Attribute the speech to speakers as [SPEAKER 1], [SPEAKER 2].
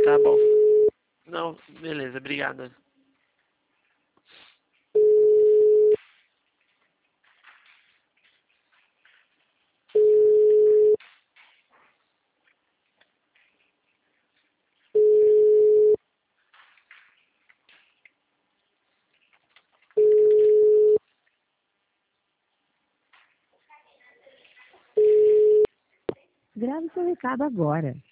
[SPEAKER 1] Tá bom. Não, beleza, obrigado.
[SPEAKER 2] Grave seu recado agora.